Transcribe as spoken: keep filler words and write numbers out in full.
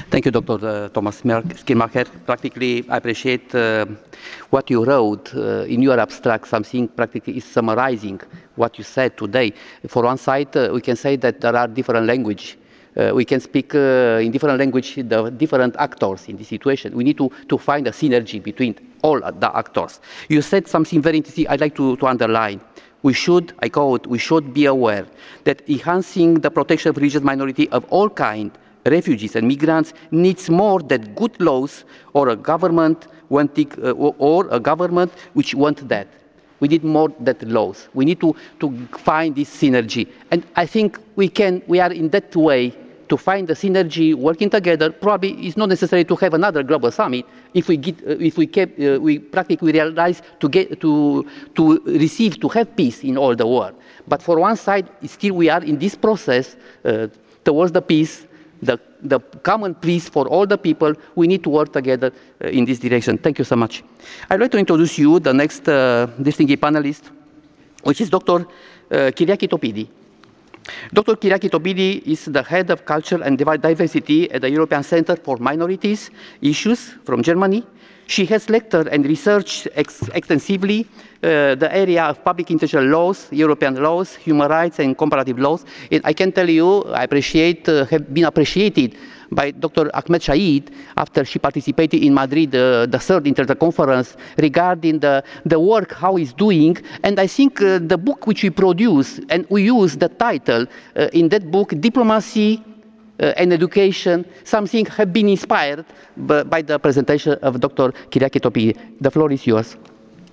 Thank you, Doctor Uh, Thomas Skilmacher. Practically, I appreciate uh, what you wrote uh, in your abstract. Something practically is summarizing what you said today. For one side, uh, we can say that there are different languages. Uh, we can speak uh, in different language the different actors in this situation. We need to, to find a synergy between all the actors. You said something very interesting I'd like to, to underline. We should, I quote, we should be aware that enhancing the protection of religious minority of all kinds, refugees and migrants, needs more than good laws or a government wanting, uh, or a government which wants that. We need more than laws. We need to, to find this synergy. And I think we can, we are in that way to find the synergy working together. Probably it's not necessary to have another global summit if we get, uh, if we kept, uh, we practically realize to get, to, to receive, to have peace in all the world. But for one side, still we are in this process uh, towards the peace, the, the common peace for all the people. We need to work together uh, in this direction. Thank you so much. I'd like to introduce you the next uh, distinguished panelist, which is Doctor Uh, Kyriaki Topidi. Doctor Kyriaki Topidi is the head of culture and diversity at the European Center for Minorities Issues from Germany. She has lectured and researched ex extensively uh, the area of public international laws, European laws, human rights, and comparative laws. And I can tell you, I appreciate, uh, have been appreciated by Doctor Ahmed Shaid after she participated in Madrid, uh, the third Internet conference, regarding the, the work, how he's doing. And I think uh, the book which we produce, and we use the title uh, in that book, Diplomacy uh, and Education, something have been inspired by, by the presentation of Doctor Kyriaki Topidi. The floor is yours.